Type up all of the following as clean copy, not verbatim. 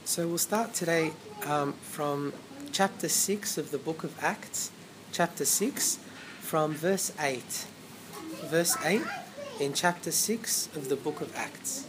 So we'll start today from chapter 6 of the book of Acts, chapter 6, from verse 8. Verse 8 in chapter 6 of the book of Acts.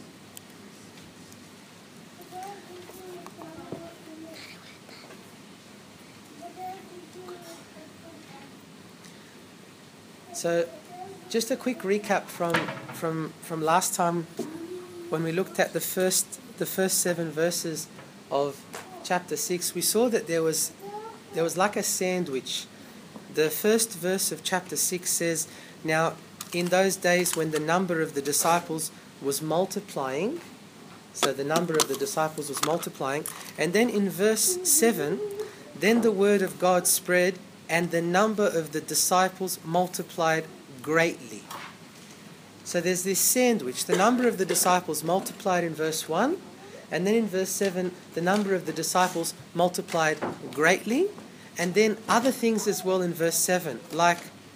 So just a quick recap from last time when we looked at the first 7 verses of chapter 6, we saw that there was like a sandwich. The first verse of chapter 6 says, "Now in those days when the number of the disciples was multiplying," so the number of the disciples was multiplying, and then in verse 7, "Then the word of God spread, and the number of the disciples multiplied greatly." So there's this sandwich. The number of the disciples multiplied in verse 1, and then in verse 7, the number of the disciples multiplied greatly, and then other things as well in verse 7, like,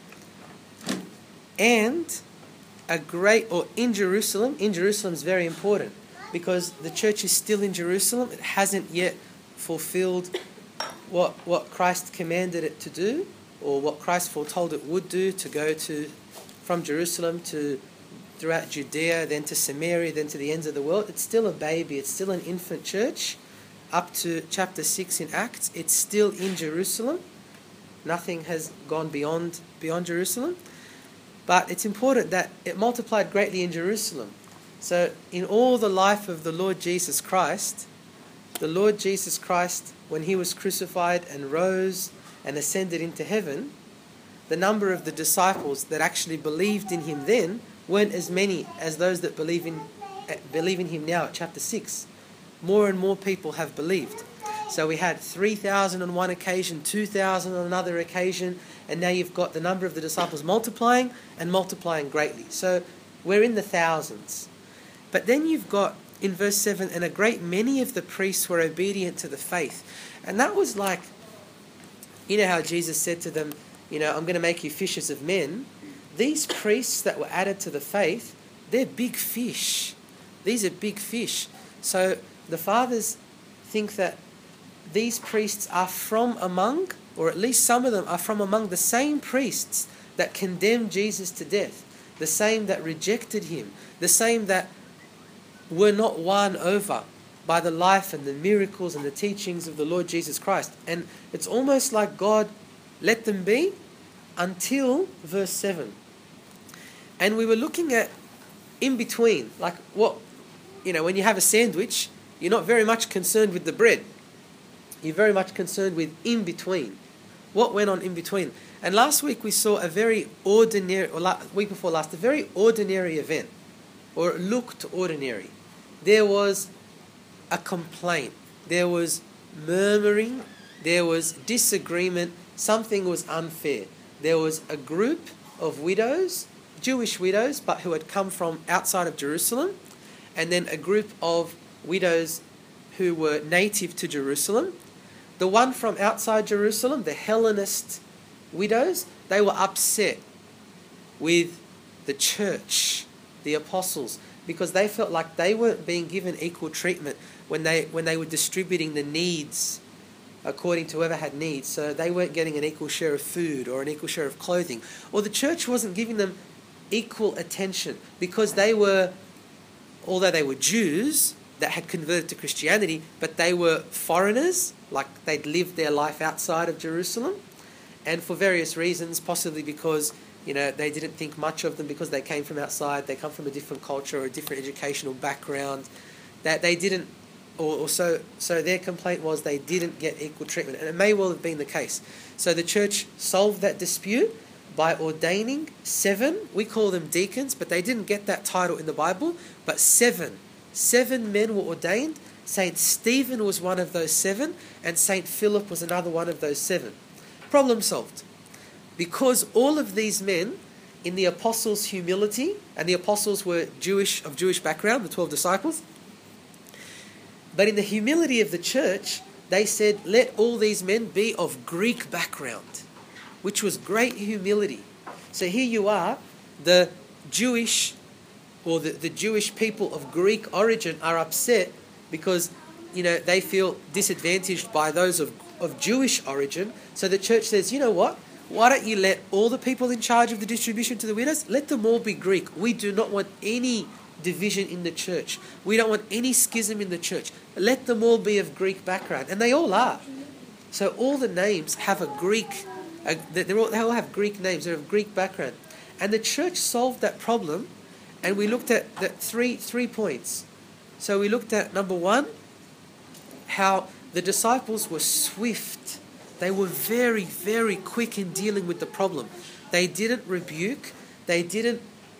and a great, or in Jerusalem is very important, because the church is still in Jerusalem. It hasn't yet fulfilled what Christ commanded it to do, or what Christ foretold it would do, to go from Jerusalem to throughout Judea, then to Samaria, then to the ends of the world. It's still a baby. It's still an infant church. Up to chapter 6 in Acts, it's still in Jerusalem. Nothing has gone beyond Jerusalem. But it's important that it multiplied greatly in Jerusalem. So in all the life of the Lord Jesus Christ, when he was crucified and rose and ascended into heaven, the number of the disciples that actually believed in him then weren't as many as those that believe in him now at chapter 6. More and more people have believed. So we had 3,000 on one occasion, 2,000 on another occasion, and now you've got the number of the disciples multiplying and multiplying greatly. So we're in the thousands. But then you've got in verse 7, "And a great many of the priests were obedient to the faith." And that was like, you know how Jesus said to them, I'm going to make you fishers of men. These priests that were added to the faith, they're big fish. These are big fish. So the fathers think that these priests are from among, or at least some of them are from among the same priests that condemned Jesus to death, the same that rejected him, the same that were not won over by the life and the miracles and the teachings of the Lord Jesus Christ. And it's almost like God let them be until verse 7. And we were looking at in between, like when you have a sandwich, you're not very much concerned with the bread. You're very much concerned with in between. What went on in between? And last week we saw a very ordinary, week before last, a very ordinary event, or it looked ordinary. There was a complaint. There was murmuring. There was disagreement. Something was unfair. There was a group of widows, Jewish widows, but who had come from outside of Jerusalem, and then a group of widows who were native to Jerusalem. The one from outside Jerusalem, the Hellenist widows, they were upset with the church, the apostles, because they felt like they weren't being given equal treatment when they were distributing the needs according to whoever had needs. So they weren't getting an equal share of food or an equal share of clothing. Or the church wasn't giving them equal attention because although they were Jews that had converted to Christianity, but they were foreigners, like they'd lived their life outside of Jerusalem. And for various reasons, possibly because they didn't think much of them because they came from outside, they come from a different culture or a different educational background, that they didn't, so their complaint was they didn't get equal treatment. And it may well have been the case. So the church solved that dispute by ordaining 7, we call them deacons, but they didn't get that title in the Bible, but 7 men were ordained. Saint Stephen was one of those 7, and Saint Philip was another one of those 7. Problem solved. Because all of these men, in the apostles' humility, and the apostles were of Jewish background, the 12 disciples, but in the humility of the church, they said, let all these men be of Greek background, which was great humility. So here you are, the Jewish people of Greek origin are upset because they feel disadvantaged by those of Jewish origin. So the church says, you know what? Why don't you let all the people in charge of the distribution to the widows, let them all be Greek. We do not want any division in the church. We don't want any schism in the church. Let them all be of Greek background. And they all are. So all the names have a Greek, they all have Greek names. They're of Greek background. And the church solved that problem, and we looked at the three points. So we looked at, number one, how the disciples were swift. They were very, very quick in dealing with the problem. They didn't rebuke. They didn't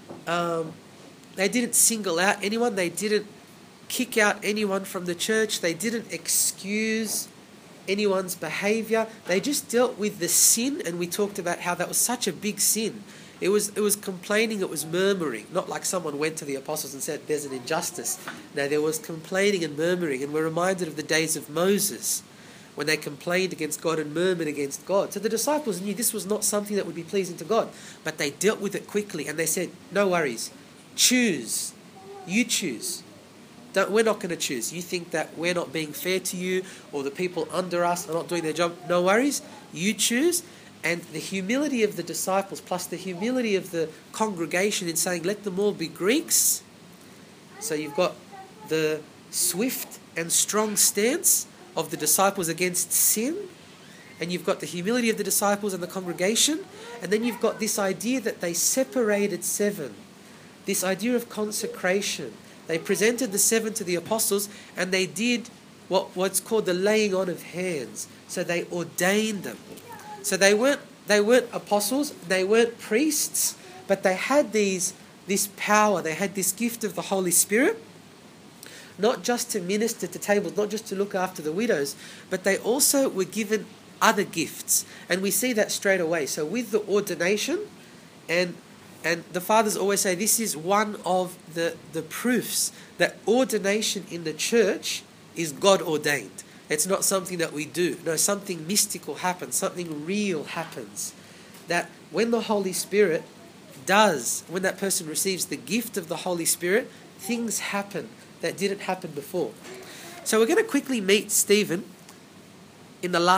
single out anyone. They didn't kick out anyone from the church. They didn't excuse anyone's behavior. They just dealt with the sin, and we talked about how that was such a big sin. It was complaining, it was murmuring, not like someone went to the apostles and said there's an injustice. No, there was complaining and murmuring, and we're reminded of the days of Moses when they complained against God and murmured against God. So the disciples knew this was not something that would be pleasing to God, but they dealt with it quickly, and they said, no worries, choose, you choose. We're not going to choose. You think that we're not being fair to you, or the people under us are not doing their job, no worries, you choose. And the humility of the disciples plus the humility of the congregation in saying, let them all be Greeks. So you've got the swift and strong stance of the disciples against sin, and you've got the humility of the disciples and the congregation, and then you've got this idea that they separated seven, this idea of consecration. They presented the seven to the apostles, and they did what's called the laying on of hands. So they ordained them. So they weren't apostles, they weren't priests, but they had this power, they had this gift of the Holy Spirit, not just to minister to tables, not just to look after the widows, but they also were given other gifts. And we see that straight away. So with the ordination, and the fathers always say this is one of the proofs that ordination in the church is God ordained. It's not something that we do. No, something mystical happens. Something real happens. That when the Holy Spirit when that person receives the gift of the Holy Spirit, things happen that didn't happen before. So we're going to quickly meet Stephen in the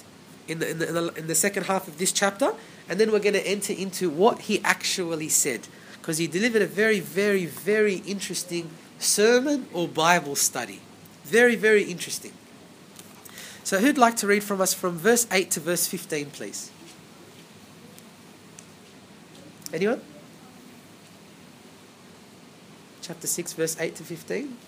second half of this chapter, and then we're going to enter into what he actually said, because he delivered a very, very, very interesting sermon or Bible study. Very, very interesting. So who'd like to read from us from verse 8 to verse 15, please? Anyone? Chapter 6, verse 8 to 15.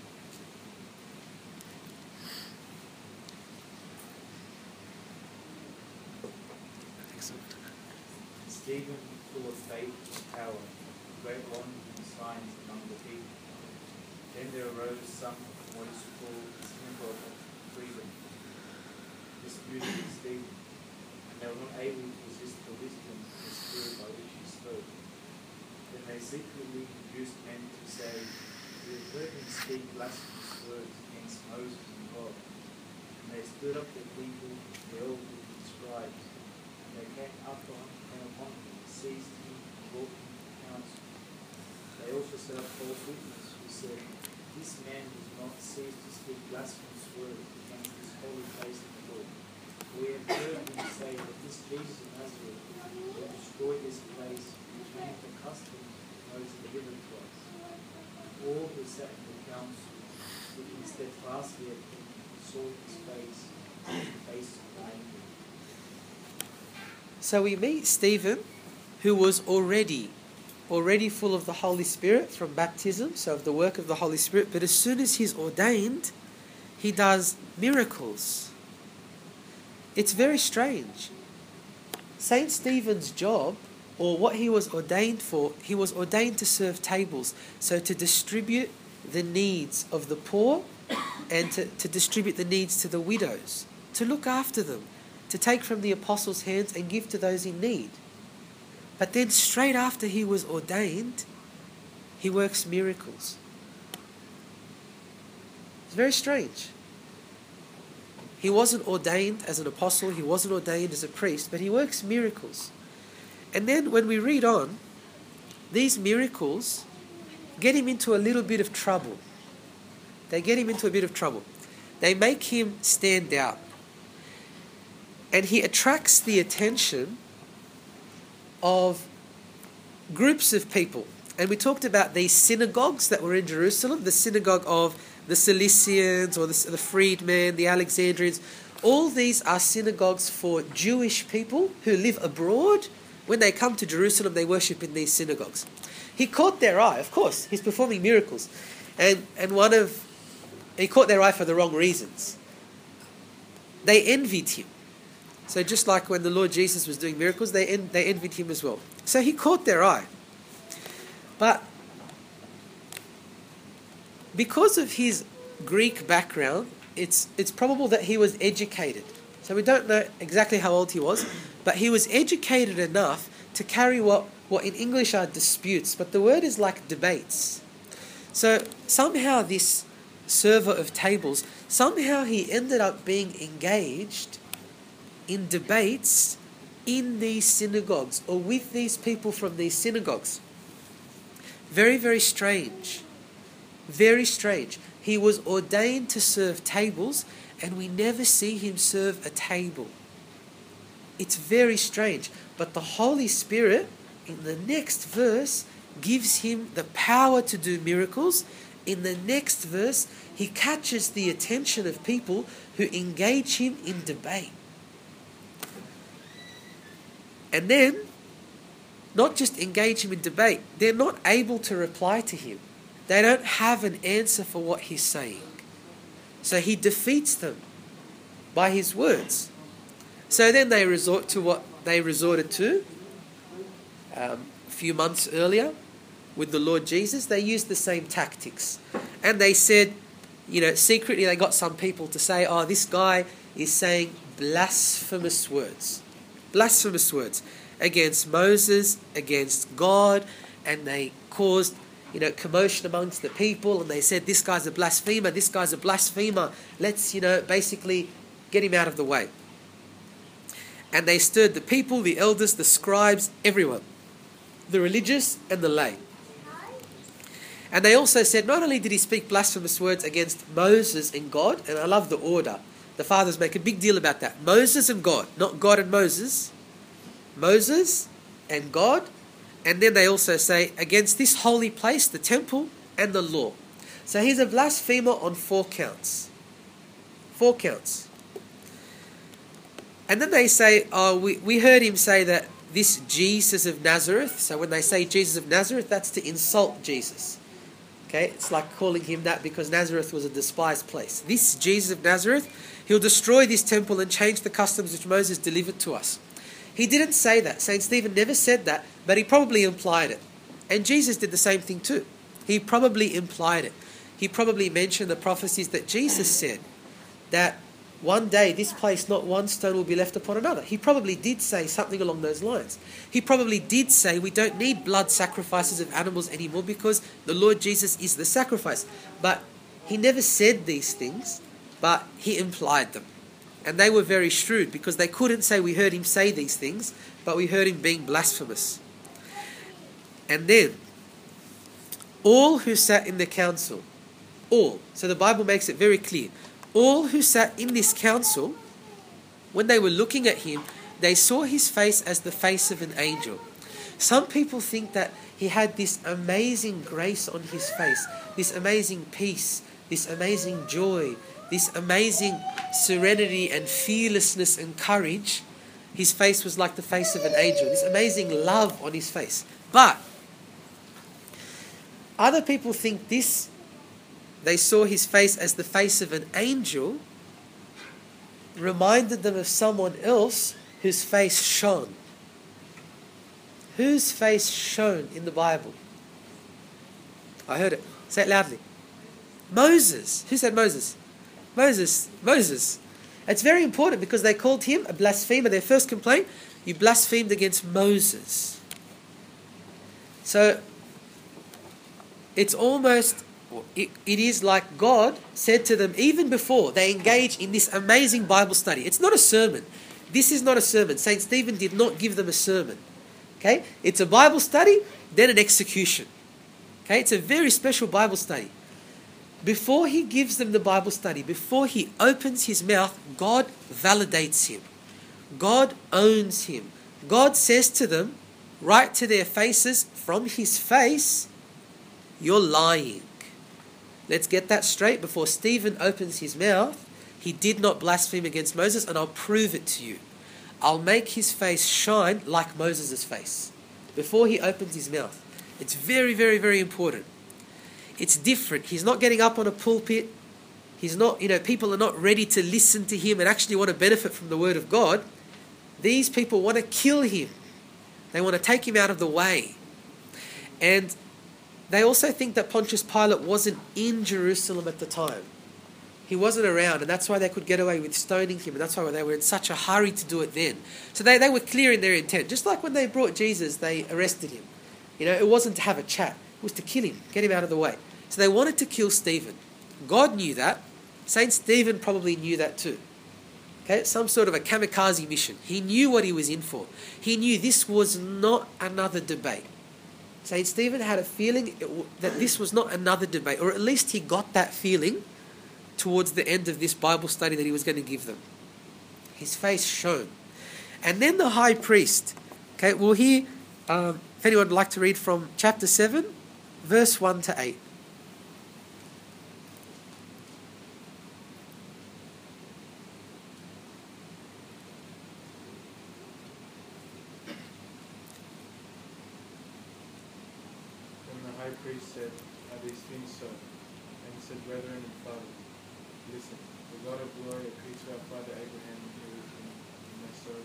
Excellent. Stephen, full of faith and power, great wonders and signs among the people. Then there arose some from what is called the synagogue of freedom, disputing with Stephen, and they were not able to resist the wisdom of the Spirit by which he spoke. Then they secretly induced men to say, we have heard him speak blasphemous words against Moses and God. And they stood up the people, the elders and scribes, and they came upon him, seized him, and brought him to the council. They also set up false witnesses who said, this man does not cease to speak blasphemous words against this holy place of the Lord. We have heard him say that this Jesus of Nazareth will destroy this place which many of the customs Moses delivered to us. All who sat in the council, looking steadfastly at him, saw his face, and the face of an angel. So we meet Stephen, who was already full of the Holy Spirit from baptism, so of the work of the Holy Spirit, but as soon as he's ordained, he does miracles. It's very strange. Saint Stephen's job, or what he was ordained for, he was ordained to serve tables, so to distribute the needs of the poor and to distribute the needs to the widows, to look after them, to take from the apostles' hands and give to those in need. But then straight after he was ordained, he works miracles. It's very strange. He wasn't ordained as an apostle, he wasn't ordained as a priest, but he works miracles. And then when we read on, these miracles get him into a little bit of trouble. They get him into a bit of trouble. They make him stand out. And he attracts the attention of groups of people. And we talked about these synagogues that were in Jerusalem, the synagogue of the Cilicians or the freedmen, the Alexandrians. All these are synagogues for Jewish people who live abroad. When they come to Jerusalem, they worship in these synagogues. He caught their eye, of course. He's performing miracles. And he caught their eye for the wrong reasons. They envied him. So just like when the Lord Jesus was doing miracles, they envied him as well. So he caught their eye. But because of his Greek background, it's probable that he was educated. So we don't know exactly how old he was, but he was educated enough to carry what in English are disputes, but the word is like debates. So somehow this server of tables, somehow he ended up being engaged in debates in these synagogues or with these people from these synagogues. Very, very strange. Very strange. He was ordained to serve tables, and we never see him serve a table. It's very strange. But the Holy Spirit, in the next verse, gives him the power to do miracles. In the next verse, he catches the attention of people who engage him in debate. And then, not just engage him in debate, they're not able to reply to him. They don't have an answer for what he's saying. So he defeats them by his words. So then they resort to what they resorted to a few months earlier with the Lord Jesus. They used the same tactics. And they said, secretly they got some people to say, oh, this guy is saying blasphemous words. Blasphemous words against Moses, against God, and they caused commotion amongst the people, and they said, this guy's a blasphemer, this guy's a blasphemer. Let's, basically get him out of the way. And they stirred the people, the elders, the scribes, everyone, the religious and the lay. And they also said, not only did he speak blasphemous words against Moses and God, and I love the order, the fathers make a big deal about that. Moses and God, not God and Moses. Moses and God. And then they also say, against this holy place, the temple and the law. So he's a blasphemer on 4 counts. 4 counts. And then they say, oh, we heard him say that this Jesus of Nazareth. So when they say Jesus of Nazareth, that's to insult Jesus. Okay, it's like calling him that because Nazareth was a despised place. This Jesus of Nazareth, he'll destroy this temple and change the customs which Moses delivered to us. He didn't say that. St. Stephen never said that, but he probably implied it. And Jesus did the same thing too. He probably implied it. He probably mentioned the prophecies that Jesus said, that one day this place, not one stone will be left upon another. He probably did say something along those lines. He probably did say we don't need blood sacrifices of animals anymore because the Lord Jesus is the sacrifice. But he never said these things, but he implied them. And they were very shrewd because they couldn't say we heard him say these things, but we heard him being blasphemous. And then, all who sat in the council, all, so the Bible makes it very clear, all who sat in this council, when they were looking at him, they saw his face as the face of an angel. Some people think that he had this amazing grace on his face, this amazing peace, this amazing joy, this amazing serenity and fearlessness and courage. His face was like the face of an angel, this amazing love on his face. But other people think this, they saw his face as the face of an angel, reminded them of someone else whose face shone. Whose face shone in the Bible? I heard it. Say it loudly. Moses. Who said Moses? Moses. It's very important because they called him a blasphemer. Their first complaint, you blasphemed against Moses. So it's almost, it is like God said to them even before they engage in this amazing Bible study. It's not a sermon. This is not a sermon. St. Stephen did not give them a sermon. Okay? It's a Bible study, then an execution. Okay? It's a very special Bible study. Before he gives them the Bible study, before he opens his mouth, God validates him. God owns him. God says to them, right to their faces, from his face, you're lying. Let's get that straight. Before Stephen opens his mouth, he did not blaspheme against Moses, and I'll prove it to you. I'll make his face shine like Moses' face. Before he opens his mouth. It's very, very, very important. It's different. He's not getting up on a pulpit. He's not, people are not ready to listen to him and actually want to benefit from the word of God. These people want to kill him. They want to take him out of the way. And they also think that Pontius Pilate wasn't in Jerusalem at the time. He wasn't around, and that's why they could get away with stoning him, and that's why they were in such a hurry to do it then. So they were clear in their intent. Just like when they brought Jesus, they arrested him. It wasn't to have a chat. It was to kill him, get him out of the way. So they wanted to kill Stephen. God knew that. Saint Stephen probably knew that too. Okay, some sort of a kamikaze mission. He knew what he was in for. He knew this was not another debate. Saint Stephen had a feeling that this was not another debate, or at least he got that feeling towards the end of this Bible study that he was going to give them. His face shone. And then the high priest. Okay, we'll hear, if anyone would like to read from chapter 7, verse 1 to 8. The high priest said, "Are these things so?" And he said, "Brethren and fathers, listen. The God of glory appeared to our father Abraham in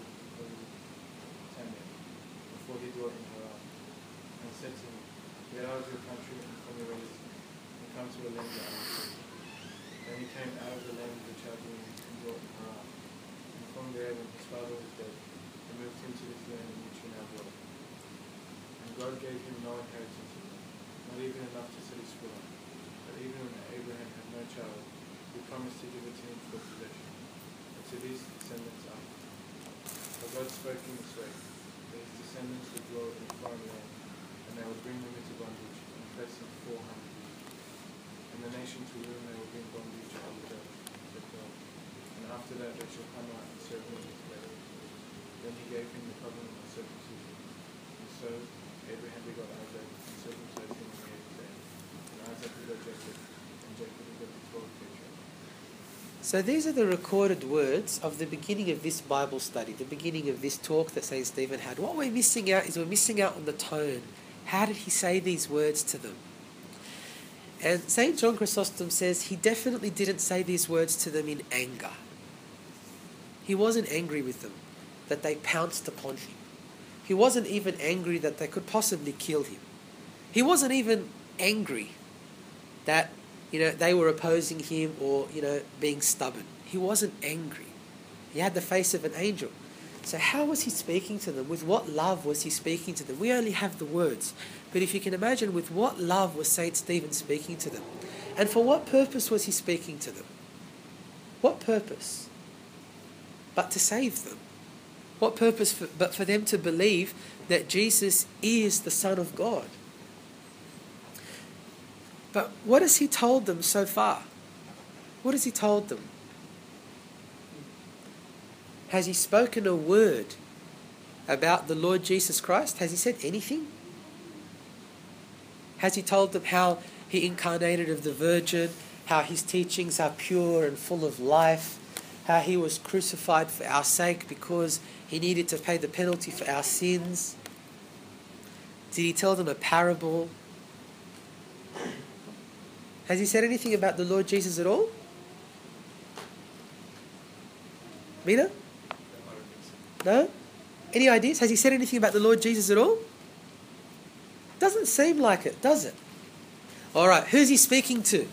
Mesopotamia, before he dwelt in Haran, and said to him, Get out of your country and from your relatives, and come to a land that I will show you." Then he came out of the land of the Chaldeans and dwelt in Haran. And from there, when his father was dead, he moved him to this land in which he now dwells. And God gave him no inheritance, not even enough to set his foot on. But even when Abraham had no child, he promised to give it to him for possession, and to these descendants after. For God spoke in this way, that his descendants would dwell in a foreign land, and they would bring them into bondage, and place them 400 years. And the nation to whom they will bring bondage I will judge, said God. And after that they shall come out and serve me with faith. Then he gave him the covenant of circumcision. And so Abraham begot Isaac, and circumcised him on the 8th day. And Isaac begot Jacob, and Jacob begot the 12th patriarch. So these are the recorded words of the beginning of this Bible study, the beginning of this talk that St. Stephen had. What we're missing out is we're missing out on the tone. How did he say these words to them? And St. John Chrysostom says he definitely didn't say these words to them in anger. He wasn't angry with them that they pounced upon him. He wasn't even angry that they could possibly kill him. He wasn't even angry that they were opposing him or, being stubborn. He wasn't angry. He had the face of an angel. So how was he speaking to them? With what love was he speaking to them? We only have the words. But if you can imagine, with what love was St. Stephen speaking to them? And for what purpose was he speaking to them? What purpose? But to save them. What purpose but for them to believe that Jesus is the Son of God? But what has he told them so far? What has he told them? Has he spoken a word about the Lord Jesus Christ? Has he said anything? Has he told them how he incarnated of the Virgin, how his teachings are pure and full of life, how he was crucified for our sake because he needed to pay the penalty for our sins? Did he tell them a parable? Has he said anything about the Lord Jesus at all? Mina? No? Any ideas? Has he said anything about the Lord Jesus at all? Doesn't seem like it, does it? All right, who's he speaking to?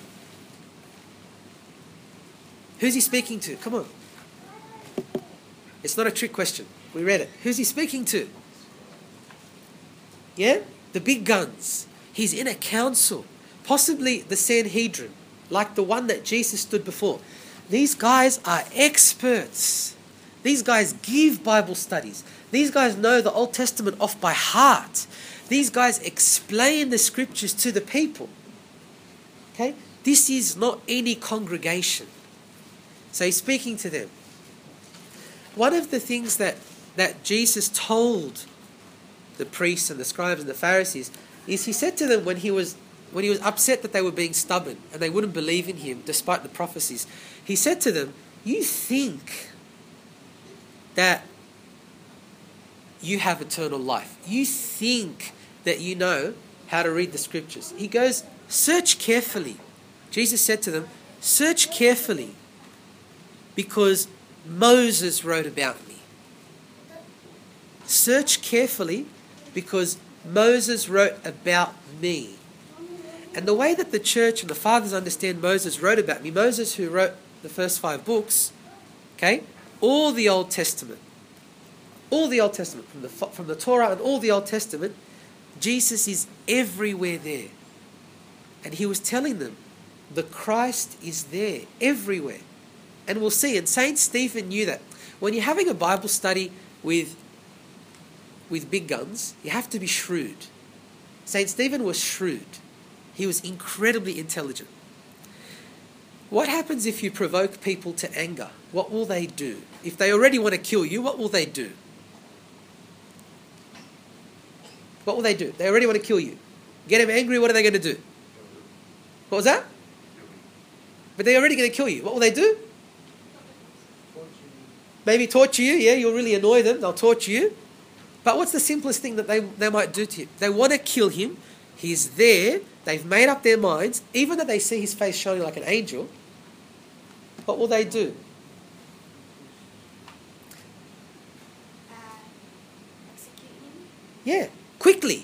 Who's he speaking to? Come on. It's not a trick question. We read it. Who's he speaking to? Yeah? The big guns. He's in a council. Possibly the Sanhedrin, like the one that Jesus stood before. These guys are experts. These guys give Bible studies. These guys know the Old Testament off by heart. These guys explain the scriptures to the people. Okay? This is not any congregation. So he's speaking to them. One of the things that Jesus told the priests and the scribes and the Pharisees is he said to them when he was upset that they were being stubborn and they wouldn't believe in him despite the prophecies, he said to them, you think that you have eternal life. You think that you know how to read the scriptures. He goes, search carefully. Jesus said to them, search carefully because Moses wrote about me. Search carefully because Moses wrote about me. And the way that the church and the fathers understand Moses wrote about me, Moses who wrote the first 5 books, okay, all the Old Testament, from the Torah and all the Old Testament, Jesus is everywhere there. And he was telling them, the Christ is there, everywhere. And we'll see, and Saint Stephen knew that. When you're having a Bible study with big guns, you have to be shrewd. Saint Stephen was shrewd. He was incredibly intelligent. What happens if you provoke people to anger? What will they do? If they already want to kill you, what will they do? What will they do? They already want to kill you. Get them angry, what are they going to do? What was that? But they're already going to kill you. What will they do? Maybe torture you. Yeah, you'll really annoy them. They'll torture you. But what's the simplest thing that they might do to you? They want to kill him. He's there. They've made up their minds. Even though they see his face shining like an angel, what will they do? Execute him? Yeah, quickly.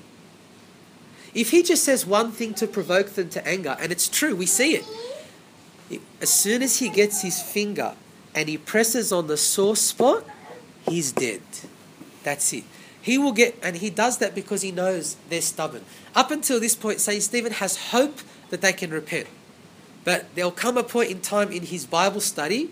If he just says one thing to provoke them to anger, and it's true, we see it. As soon as he gets his finger and he presses on the sore spot, he's dead. That's it. He will get, and he does that because he knows they're stubborn. Up until this point, St. Stephen has hope that they can repent. But there'll come a point in time in his Bible study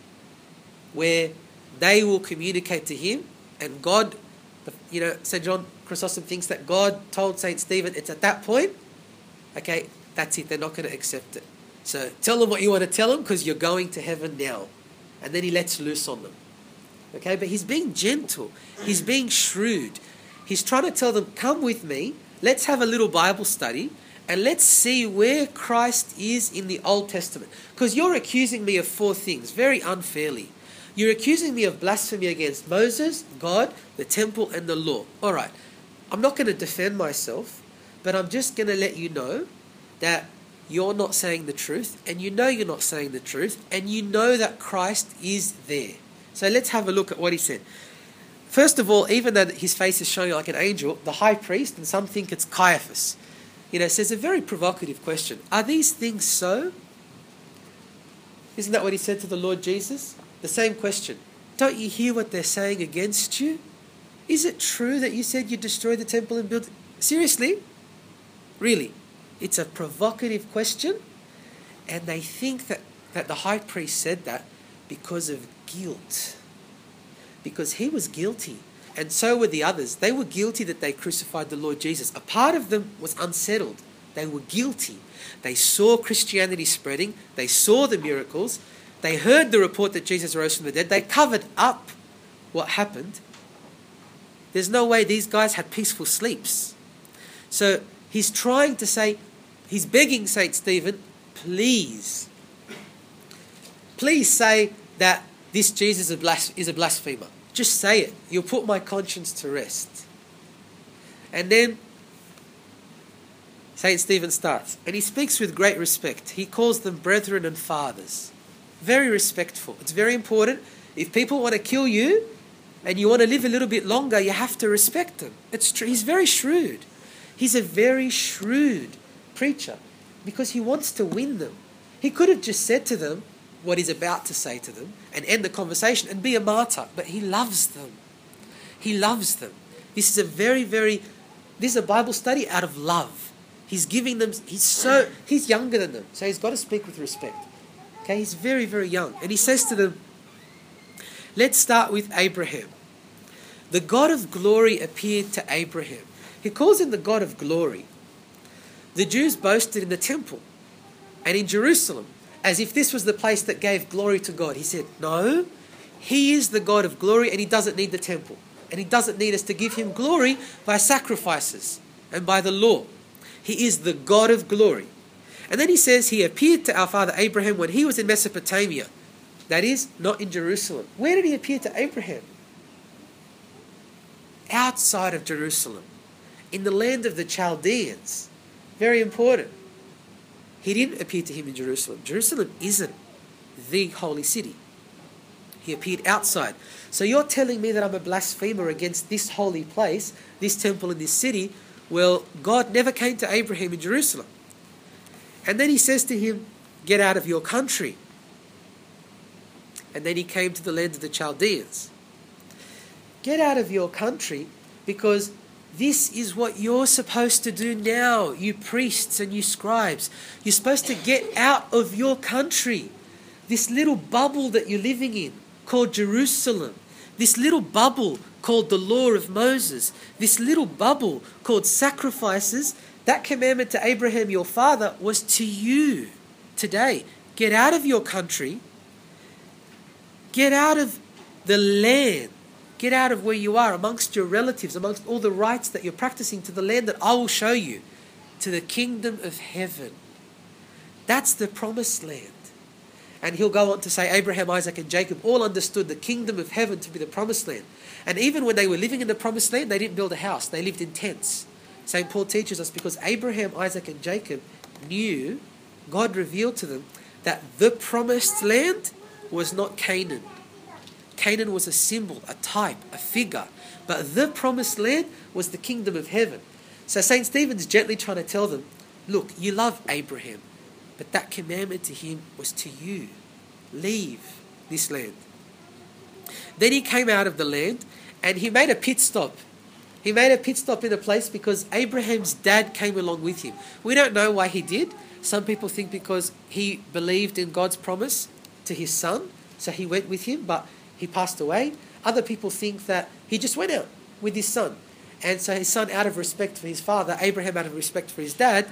where they will communicate to him, and God, St. John Chrysostom thinks that God told St. Stephen, it's at that point, okay, that's it, they're not going to accept it. So tell them what you want to tell them because you're going to heaven now. And then he lets loose on them. Okay, but he's being gentle. He's being shrewd. He's trying to tell them, come with me, let's have a little Bible study, and let's see where Christ is in the Old Testament. Because you're accusing me of 4 things, very unfairly. You're accusing me of blasphemy against Moses, God, the temple, and the law. All right, I'm not going to defend myself, but I'm just going to let you know that you're not saying the truth, and you know you're not saying the truth, and you know that Christ is there. So let's have a look at what he said. First of all, even though his face is showing like an angel, the high priest, and some think it's Caiaphas, says a very provocative question. Are these things so? Isn't that what he said to the Lord Jesus? The same question. Don't you hear what they're saying against you? Is it true that you said you destroyed the temple and built it? Seriously? Really? It's a provocative question, and they think that the high priest said that because of guilt. Because he was guilty, and so were the others. They were guilty that they crucified the Lord Jesus. A part of them was unsettled. They were guilty. They saw Christianity spreading. They saw the miracles. They heard the report that Jesus rose from the dead. They covered up what happened. There's no way these guys had peaceful sleeps. So he's trying to say, he's begging St. Stephen, please say that this Jesus is a blasphemer. Just say it. You'll put my conscience to rest. And then St. Stephen starts, and he speaks with great respect. He calls them brethren and fathers. Very respectful. It's very important. If people want to kill you and you want to live a little bit longer, you have to respect them. It's true. He's very shrewd. He's a very shrewd preacher because he wants to win them. He could have just said to them what he's about to say to them and end the conversation and be a martyr, but he loves them. He loves them. This is a Bible study out of love. He's giving them, he's younger than them, so he's got to speak with respect. Okay, he's very, very young. And he says to them, let's start with Abraham. The God of glory appeared to Abraham. He calls him the God of glory. The Jews boasted in the temple. and in Jerusalem, as if this was the place that gave glory to God. He said, no, He is the God of glory, and He doesn't need the temple. And He doesn't need us to give Him glory by sacrifices and by the law. He is the God of glory. And then He says He appeared to our father Abraham when he was in Mesopotamia. That is, not in Jerusalem. Where did He appear to Abraham? Outside of Jerusalem, in the land of the Chaldeans. Very important. He didn't appear to him in Jerusalem. Jerusalem isn't the holy city. He appeared outside. So you're telling me that I'm a blasphemer against this holy place, this temple in this city? Well, God never came to Abraham in Jerusalem. And then He says to him, get out of your country. And then He came to the land of the Chaldeans. Get out of your country, because this is what you're supposed to do now, you priests and you scribes. You're supposed to get out of your country. This little bubble that you're living in, called Jerusalem. This little bubble called the law of Moses. This little bubble called sacrifices. That commandment to Abraham, your father, was to you today. Get out of your country. Get out of the land. Get out of where you are, amongst your relatives, amongst all the rites that you're practicing, to the land that I will show you, to the kingdom of heaven. That's the promised land. And He'll go on to say Abraham, Isaac and Jacob all understood the kingdom of heaven to be the promised land. And even when they were living in the promised land, they didn't build a house. They lived in tents. St. Paul teaches us because Abraham, Isaac and Jacob knew, God revealed to them that the promised land was not Canaan. Canaan was a symbol, a type, a figure. But the promised land was the kingdom of heaven. So St. Stephen's gently trying to tell them, look, you love Abraham, but that commandment to him was to you. Leave this land. Then he came out of the land and he made a pit stop. He made a pit stop in a place because Abraham's dad came along with him. We don't know why he did. Some people think because he believed in God's promise to his son, so he went with him, but he passed away. Other people think that he just went out with his son. And so his son, out of respect for his father, Abraham out of respect for his dad,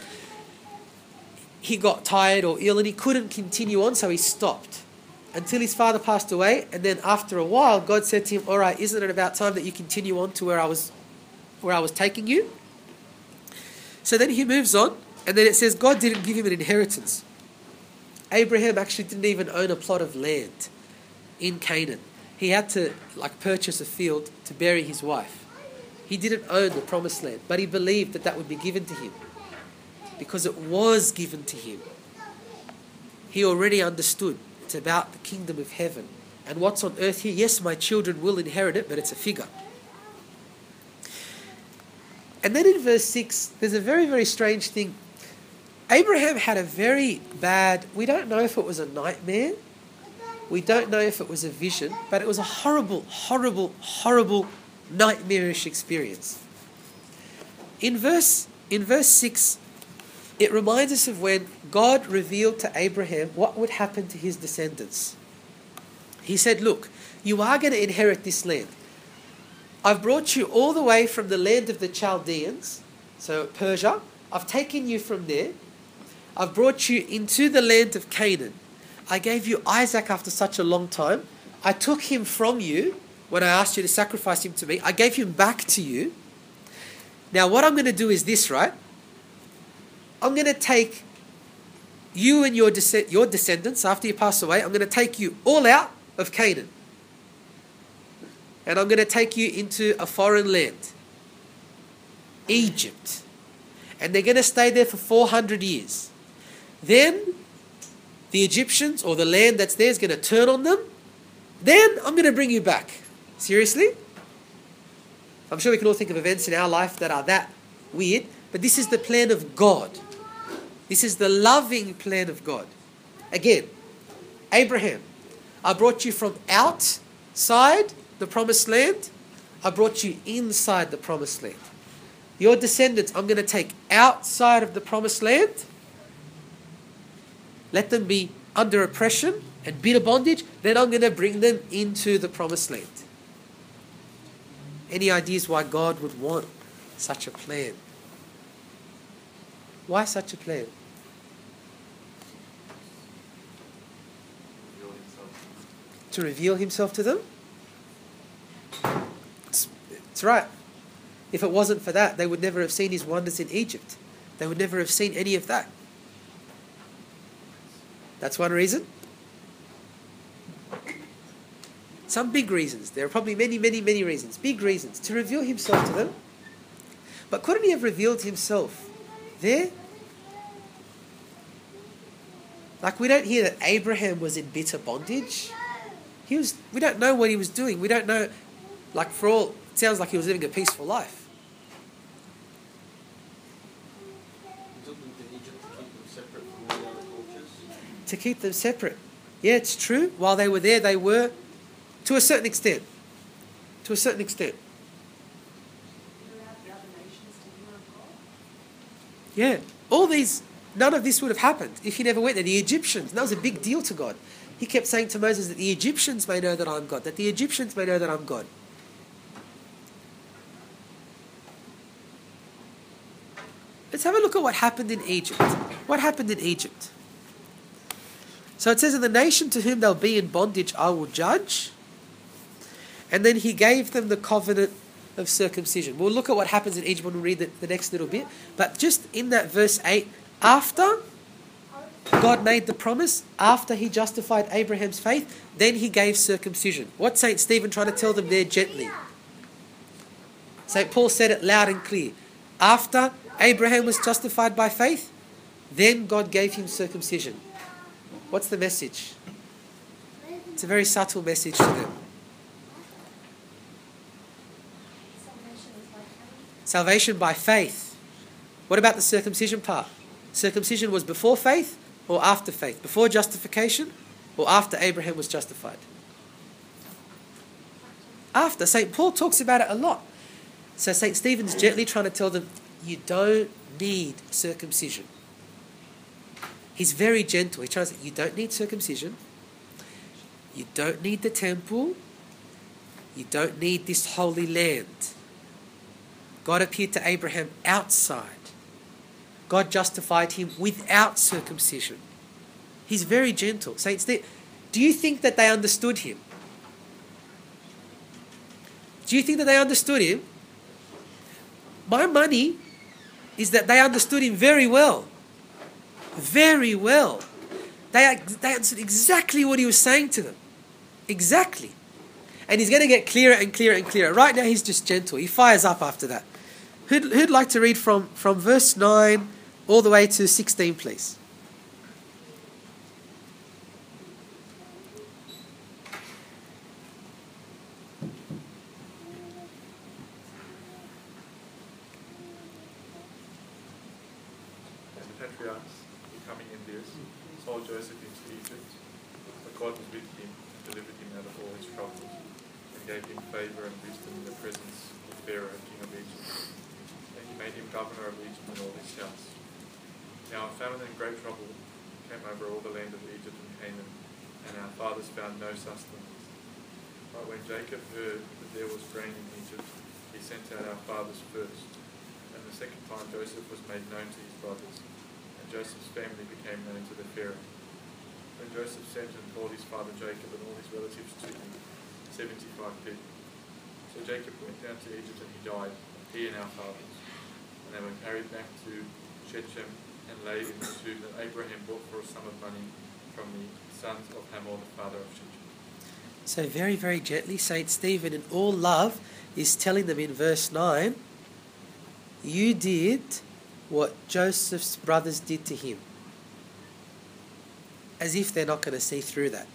he got tired or ill and he couldn't continue on, so he stopped until his father passed away. And then after a while, God said to him, all right, isn't it about time that you continue on to where I was taking you? So then he moves on, and then it says God didn't give him an inheritance. Abraham actually didn't even own a plot of land in Canaan. He had to purchase a field to bury his wife. He didn't own the promised land, but he believed that that would be given to him because it was given to him. He already understood it's about the kingdom of heaven. And what's on earth here, yes, my children will inherit it, but it's a figure. And then in verse 6, there's a very, very strange thing. Abraham had a very bad, we don't know if it was a nightmare, we don't know if it was a vision, but it was a horrible, horrible, horrible, nightmarish experience. In verse 6, it reminds us of when God revealed to Abraham what would happen to his descendants. He said, look, you are going to inherit this land. I've brought you all the way from the land of the Chaldeans, so Persia. I've taken you from there. I've brought you into the land of Canaan. I gave you Isaac after such a long time. I took him from you when I asked you to sacrifice him to me. I gave him back to you. Now what I'm going to do is this, right? I'm going to take you and your descendants after you pass away. I'm going to take you all out of Canaan. And I'm going to take you into a foreign land, Egypt. And they're going to stay there for 400 years. Then the Egyptians, or the land that's there, is going to turn on them. Then I'm going to bring you back. Seriously? I'm sure we can all think of events in our life that are that weird, but this is the plan of God. This is the loving plan of God. Again, Abraham, I brought you from outside the promised land. I brought you inside the promised land. Your descendants, I'm going to take outside of the promised land. Let them be under oppression and bitter bondage. Then I'm going to bring them into the promised land. Any ideas why God would want such a plan? Why such a plan? To reveal himself to them? It's right. If it wasn't for that, they would never have seen his wonders in Egypt. They would never have seen any of that. That's one reason. Some big reasons. There are probably many, many, many reasons. Big reasons. To reveal himself to them. But couldn't he have revealed himself there? Like, we don't hear that Abraham was in bitter bondage. We don't know what he was doing. We don't know, like, for all, it sounds like he was living a peaceful life. He took them to Egypt to keep them separate from all the other cultures. To keep them separate. Yeah, it's true. While they were there, they were, to a certain extent. To a certain extent. Yeah. All these, none of this would have happened if he never went there. The Egyptians, that was a big deal to God. He kept saying to Moses that the Egyptians may know that I'm God, that the Egyptians may know that I'm God. Let's have a look at what happened in Egypt. What happened in Egypt? So it says, in the nation to whom they'll be in bondage, I will judge. And then he gave them the covenant of circumcision. We'll look at what happens in Egypt when we read the next little bit. But just in that verse 8, after God made the promise, after he justified Abraham's faith, then he gave circumcision. What's St. Stephen trying to tell them there gently? St. Paul said it loud and clear. After Abraham was justified by faith, then God gave him circumcision. What's the message? It's a very subtle message to them. Salvation by faith. What about the circumcision part? Circumcision was before faith or after faith? Before justification or after Abraham was justified? After. St. Paul talks about it a lot. So St. Stephen's gently trying to tell them, you don't need circumcision. He's very gentle. He's trying to say, you don't need circumcision. You don't need the temple. You don't need this holy land. God appeared to Abraham outside. God justified him without circumcision. He's very gentle. Saints, do you think that they understood him? Do you think that they understood him? My money is that they understood him very well. Very well. They understood exactly what he was saying to them. Exactly. And he's going to get clearer and clearer and clearer. Right now he's just gentle. He fires up after that. Who'd like to read from verse 9 all the way to 16, please? And the patriarchs, becoming envious, sold Joseph into Egypt, but God was with him and delivered him out of all his troubles, and gave him favour and wisdom in the presence of Pharaoh, king of Egypt. And he made him governor of Egypt and all his house. Now a famine and great trouble came over all the land of Egypt and Canaan, and our fathers found no sustenance. But when Jacob heard that there was grain in Egypt, he sent out our fathers first. And the second time Joseph was made known to his brothers, and Joseph's family became known to the Pharaoh. When Joseph sent and called his father Jacob and all his relatives to him, 75 people. So Jacob went down to Egypt and he died, he and our fathers. And they were carried back to Shechem and laid in the tomb that Abraham bought for a sum of money from the sons of Hamor, the father of Shechem. So very, very gently, St. Stephen in all love is telling them in verse 9, you did what Joseph's brothers did to him. As if they're not going to see through that.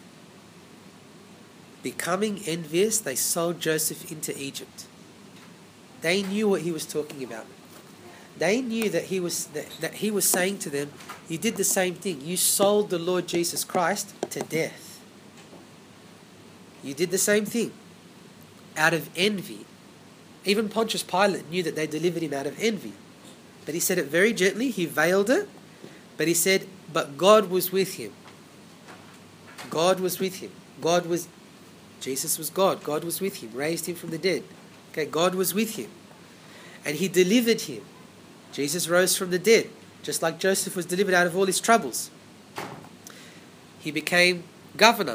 Becoming envious, they sold Joseph into Egypt. They knew what he was talking about. They knew that he was saying to them, you did the same thing. You sold the Lord Jesus Christ to death. You did the same thing. Out of envy. Even Pontius Pilate knew that they delivered him out of envy. But he said it very gently. He veiled it. But he said, but God was with him. God was with him. Jesus was God. God was with him. Raised him from the dead. Okay, God was with him. And he delivered him. Jesus rose from the dead. Just like Joseph was delivered out of all his troubles. He became governor.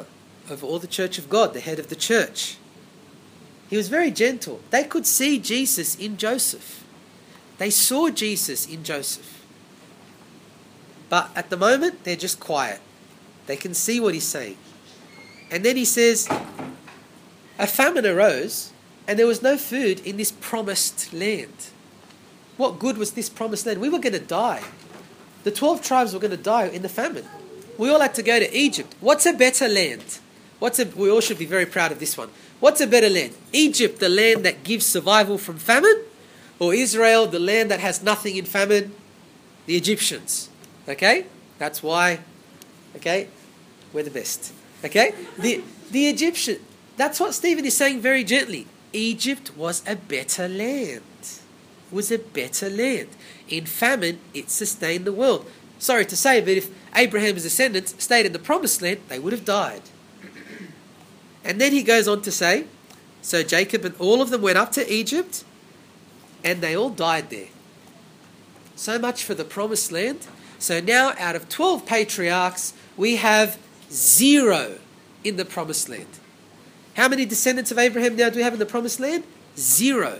over all the church of God, the head of the church. He was very gentle. They could see Jesus in Joseph. They saw Jesus in Joseph. But at the moment, they're just quiet. They can see what he's saying. And then he says, a famine arose, and there was no food in this promised land. What good was this promised land? We were going to die. The 12 tribes were going to die in the famine. We all had to go to Egypt. What's a better land? We all should be very proud of this one. What's a better land? Egypt, the land that gives survival from famine? Or Israel, the land that has nothing in famine? The Egyptians. Okay? That's why, okay, we're the best. Okay? The Egyptian, that's what Stephen is saying very gently. Egypt was a better land. Was a better land. In famine, it sustained the world. Sorry to say, but if Abraham's descendants stayed in the promised land, they would have died. And then he goes on to say, so Jacob and all of them went up to Egypt, and they all died there. So much for the promised land. So now out of 12 patriarchs, we have 0 in the promised land. How many descendants of Abraham now do we have in the promised land? 0.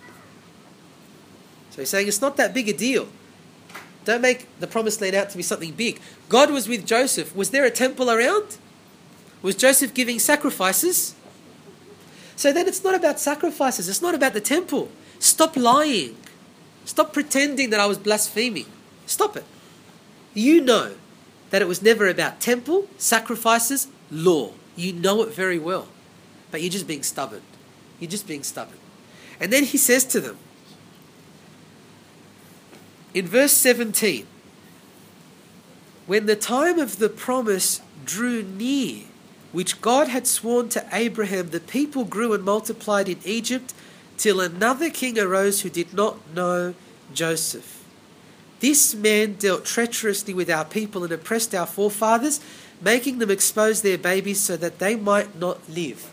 So he's saying it's not that big a deal. Don't make the promised land out to be something big. God was with Joseph. Was there a temple around? Was Joseph giving sacrifices? So then it's not about sacrifices. It's not about the temple. Stop lying. Stop pretending that I was blaspheming. Stop it. You know that it was never about temple, sacrifices, law. You know it very well. But you're just being stubborn. You're just being stubborn. And then he says to them, in verse 17, when the time of the promise drew near, which God had sworn to Abraham, the people grew and multiplied in Egypt, till another king arose who did not know Joseph. This man dealt treacherously with our people and oppressed our forefathers, making them expose their babies so that they might not live.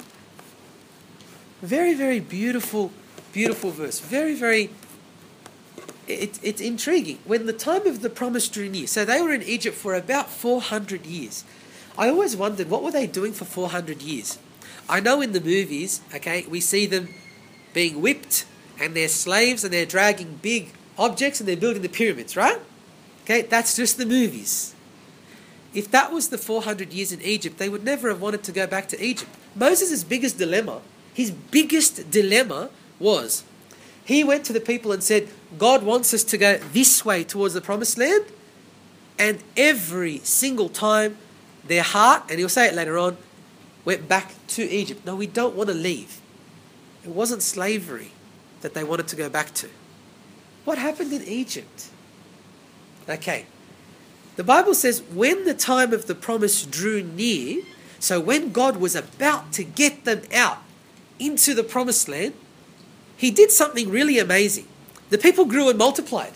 Very, very beautiful, beautiful verse. Very, very, it's intriguing. When the time of the promise drew near, so they were in Egypt for about 400 years. I always wondered, what were they doing for 400 years? I know in the movies, okay, we see them being whipped and they're slaves and they're dragging big objects and they're building the pyramids, right? Okay, that's just the movies. If that was the 400 years in Egypt, they would never have wanted to go back to Egypt. Moses' biggest dilemma, his biggest dilemma was, he went to the people and said, God wants us to go this way towards the promised land. And every single time, their heart, and he'll say it later on, went back to Egypt. No, we don't want to leave. It wasn't slavery that they wanted to go back to. What happened in Egypt? Okay. The Bible says when the time of the promise drew near, so when God was about to get them out into the promised land, he did something really amazing. The people grew and multiplied.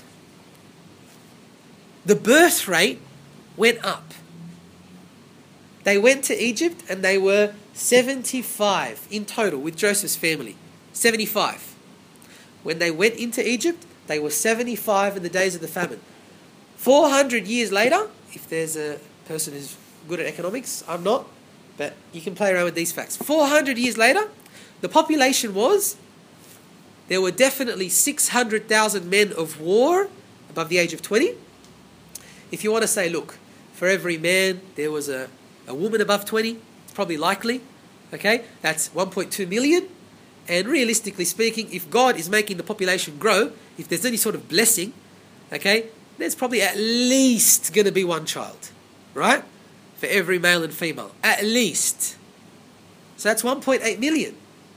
The birth rate went up. They went to Egypt and they were 75 in total with Joseph's family. 75. When they went into Egypt, they were 75 in the days of the famine. 400 years later, if there's a person who's good at economics, I'm not, but you can play around with these facts. 400 years later, the population was, there were definitely 600,000 men of war above the age of 20. If you want to say, look, for every man there was a woman above 20, it's probably likely, okay? That's 1.2 million. And realistically speaking, if God is making the population grow, if there's any sort of blessing, okay, there's probably at least going to be one child, right? For every male and female, at least. So that's 1.8 million.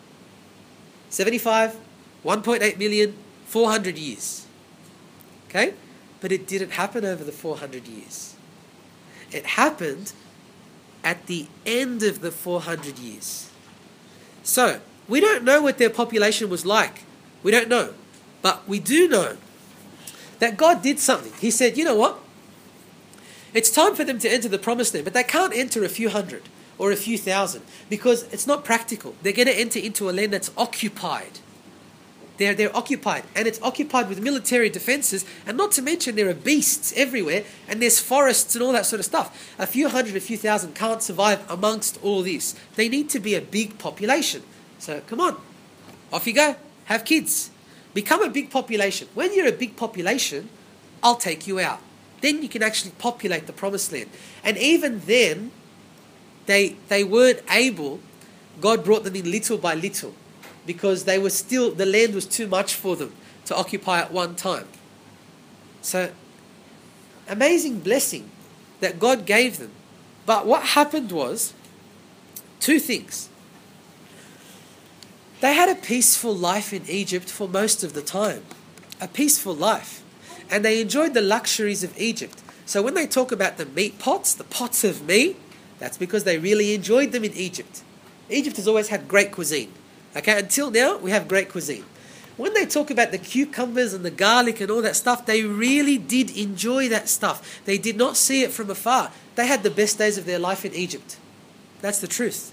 75, 1.8 million, 400 years. Okay? But it didn't happen over the 400 years. It happened at the end of the 400 years. So, we don't know what their population was like. We don't know. But we do know that God did something. He said, you know what? It's time for them to enter the promised land, but they can't enter a few hundred or a few thousand because it's not practical. They're going to enter into a land that's occupied. They're occupied, and it's occupied with military defenses, and not to mention there are beasts everywhere, and there's forests and all that sort of stuff. A few hundred, a few thousand can't survive amongst all this. They need to be a big population. So come on, off you go, have kids. Become a big population. When you're a big population, I'll take you out. Then you can actually populate the promised land. And even then, they weren't able, God brought them in little by little, because they were still, the land was too much for them to occupy at one time. So, amazing blessing that God gave them. But what happened was, two things. They had a peaceful life in Egypt for most of the time. A peaceful life. And they enjoyed the luxuries of Egypt. So when they talk about the meat pots, the pots of meat, that's because they really enjoyed them in Egypt. Egypt has always had great cuisine. Okay, until now, we have great cuisine. When they talk about the cucumbers and the garlic and all that stuff, they really did enjoy that stuff. They did not see it from afar. They had the best days of their life in Egypt. That's the truth.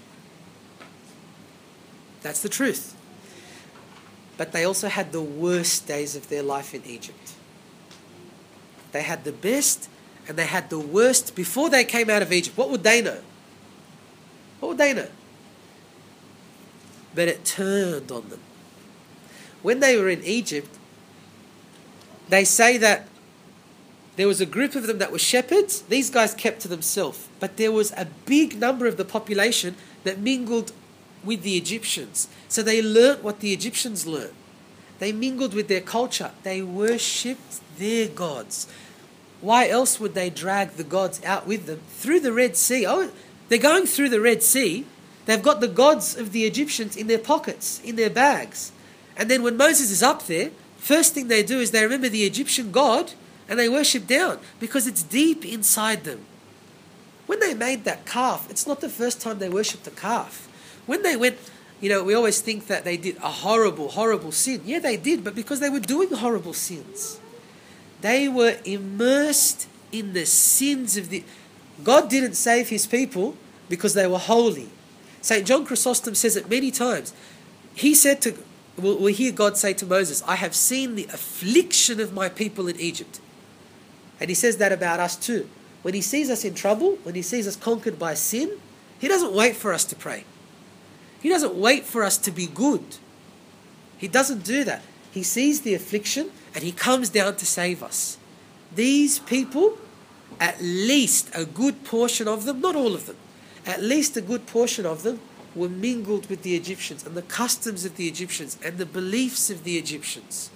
That's the truth. But they also had the worst days of their life in Egypt. They had the best and they had the worst before they came out of Egypt. What would they know? What would they know? But it turned on them. When they were in Egypt, they say that there was a group of them that were shepherds. These guys kept to themselves. But there was a big number of the population that mingled with the Egyptians. So they learnt what the Egyptians learnt. They mingled with their culture. They worshipped their gods. Why else would they drag the gods out with them through the Red Sea? Oh, they're going through the Red Sea. They've got the gods of the Egyptians in their pockets, in their bags. And then when Moses is up there, first thing they do is they remember the Egyptian god and they worship down because it's deep inside them. When they made that calf, it's not the first time they worshipped the calf. When they went, we always think that they did a horrible, horrible sin. Yeah, they did, but because they were doing horrible sins. They were immersed in the sins of the... God didn't save his people because they were holy. St. John Chrysostom says it many times. He said to... We'll hear God say to Moses, I have seen the affliction of my people in Egypt. And he says that about us too. When he sees us in trouble, when he sees us conquered by sin, he doesn't wait for us to pray. He doesn't wait for us to be good. He doesn't do that. He sees the affliction and he comes down to save us. These people, at least a good portion of them, not all of them, at least a good portion of them were mingled with the Egyptians and the customs of the Egyptians and the beliefs of the Egyptians.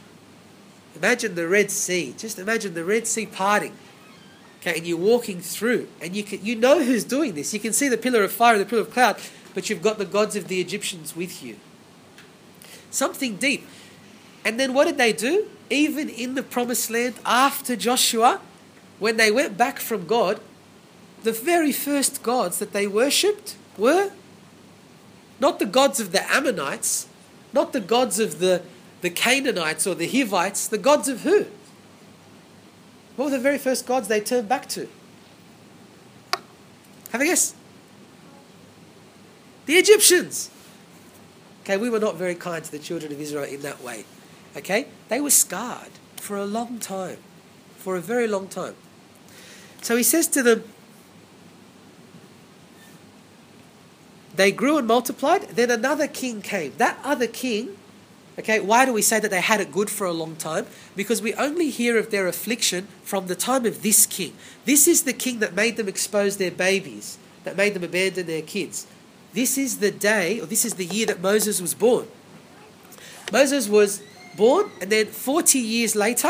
Imagine the Red Sea. Just imagine the Red Sea parting. Okay, and you're walking through and you know who's doing this. You can see the pillar of fire and the pillar of cloud, but you've got the gods of the Egyptians with you. Something deep. And then what did they do? Even in the promised land after Joshua, when they went back from God, the very first gods that they worshipped were not the gods of the Ammonites, not the gods of the Canaanites or the Hivites, the gods of who? What were the very first gods they turned back to? Have a guess. The Egyptians. Okay, we were not very kind to the children of Israel in that way. Okay, they were scarred for a long time, for a very long time. So he says to them, they grew and multiplied, then another king came. That other king, okay, why do we say that they had it good for a long time? Because we only hear of their affliction from the time of this king. This is the king that made them expose their babies, that made them abandon their kids. This is the day, or this is the year that Moses was born. Moses was born, and then 40 years later,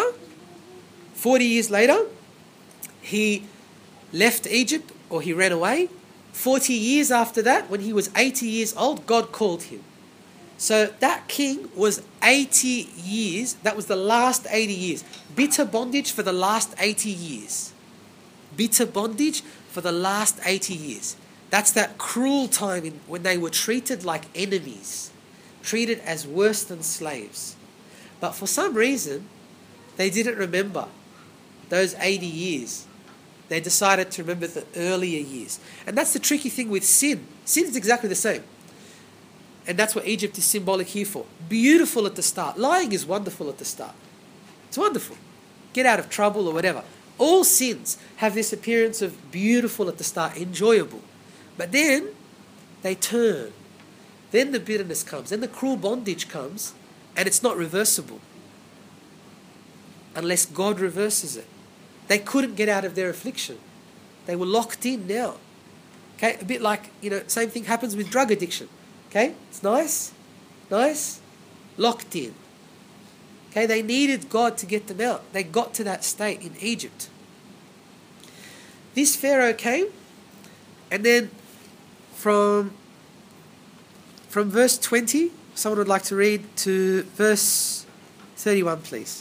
he left Egypt, or he ran away. 40 years after that, when he was 80 years old, God called him. So that king was 80 years. That was the last 80 years. Bitter bondage for the last 80 years. Bitter bondage for the last 80 years. That's that cruel time when they were treated like enemies. Treated as worse than slaves. But for some reason, they didn't remember those 80 years. They decided to remember the earlier years. And that's the tricky thing with sin. Sin is exactly the same. And that's what Egypt is symbolic here for. Beautiful at the start. Lying is wonderful at the start. It's wonderful. Get out of trouble or whatever. All sins have this appearance of beautiful at the start, enjoyable. But then they turn. Then the bitterness comes. Then the cruel bondage comes, and it's not reversible unless God reverses it. They couldn't get out of their affliction. They were locked in now. Okay, a bit like, same thing happens with drug addiction. Okay, it's nice, locked in. Okay, they needed God to get them out. They got to that state in Egypt. This Pharaoh came, and then from verse 20, someone would like to read to verse 31, please.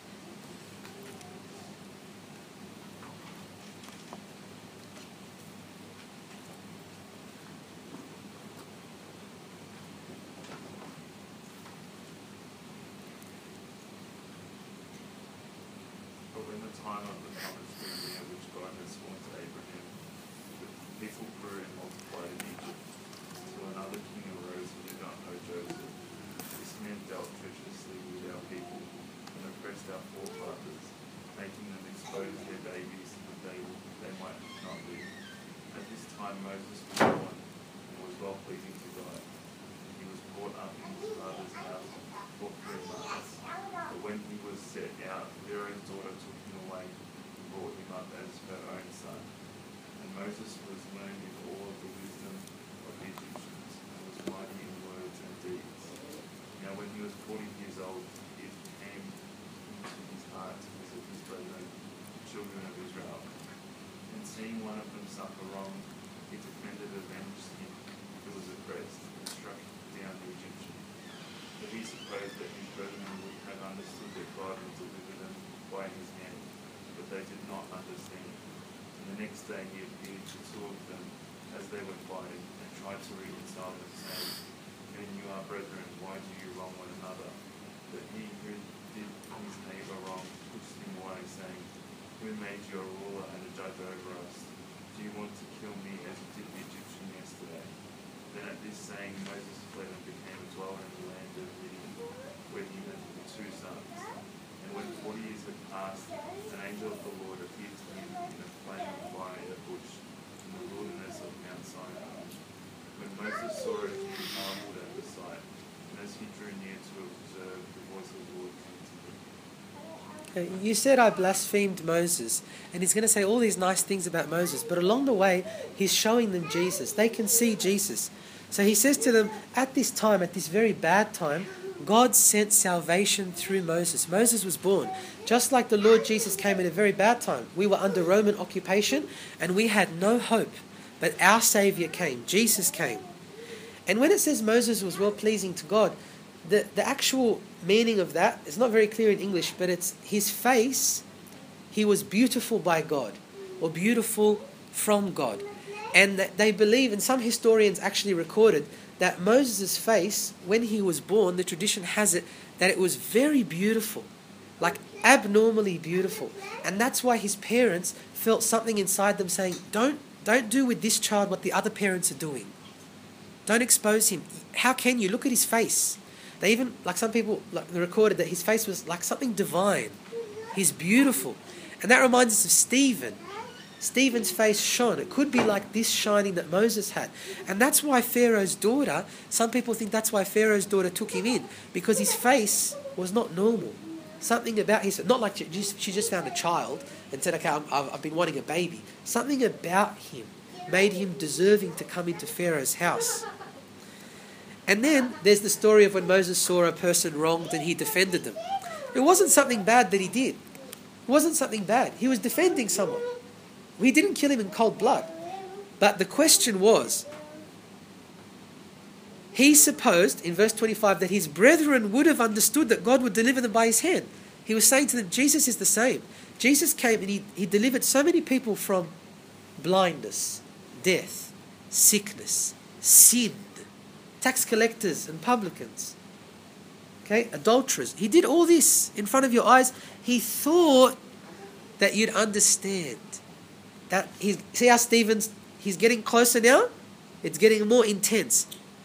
But when the time of the promise drew near, which God had sworn to Abraham, the people grew and multiplied in Egypt, till another king arose who did not know Joseph. This man dealt treacherously with our people and oppressed our forefathers, making them expose their babies that they might not live. At this time Moses was born and was well pleasing to God. He was brought up in his father's house for 3 months. But when he was set out, Pharaoh's daughter took him away and brought him up as her own son. And Moses was learned in all of the wisdom of the Egyptians and was mighty in words and deeds. Now when he was 40 years old, it came into his heart to visit his brethren, the children of Israel. And seeing one of them suffer wrong, he defended and avenged him who was oppressed and struck down the Egyptian. But he supposed that his brethren would have understood that God would deliver them by his hand, but they did not understand. And the next day he appeared to 2 of them as they were fighting, and tried to reconcile them, saying, Men, you are brethren, why do you wrong one another? But he who did his neighbour wrong pushed him away, saying, Who made you a ruler and a judge over us? Do you want to kill me as you did the Egyptian yesterday? Then at this saying Moses fled and became a dweller in the land of Midian, where he had 2 sons. And when 40 years had passed, an angel of the Lord appeared to him in a flame of fire in a bush in the wilderness of Mount Sinai. When Moses saw it, he marveled at the sight, and as he drew near to observe, the voice of the Lord came to him. You said I blasphemed Moses, and he's going to say all these nice things about Moses, but along the way he's showing them Jesus. They can see Jesus. So he says to them, at this time, at this very bad time, God sent salvation through Moses. Moses was born. Just like the Lord Jesus came in a very bad time. We were under Roman occupation and we had no hope. But our Saviour came. Jesus came. And when it says Moses was well pleasing to God, the actual meaning of that is not very clear in English, but it's his face, he was beautiful by God, or beautiful from God. And they believe, and some historians actually recorded, that Moses' face, when he was born, the tradition has it, that it was very beautiful, like abnormally beautiful. And that's why his parents felt something inside them saying, don't do with this child what the other parents are doing. Don't expose him. How can you? Look at his face. They even, like some people recorded that his face was like something divine. He's beautiful. And that reminds us of Stephen. Stephen's face shone. It could be like this shining that Moses had. And that's why Pharaoh's daughter, some people think that's why Pharaoh's daughter took him in, because his face was not normal. Something about his, not like she just found a child and said, okay, I've been wanting a baby. Something about him made him deserving to come into Pharaoh's house. And then there's the story of when Moses saw a person wronged and he defended them. It wasn't something bad that he did. It wasn't something bad. He was defending someone. He didn't kill him in cold blood. But the question was, he supposed, in verse 25, that his brethren would have understood that God would deliver them by his hand. He was saying to them, Jesus is the same. Jesus came and he delivered so many people from blindness, death, sickness, sin, tax collectors and publicans, okay, adulterers. He did all this in front of your eyes. He thought that you'd understand. See how Stephen's, he's getting closer now? It's getting more intense.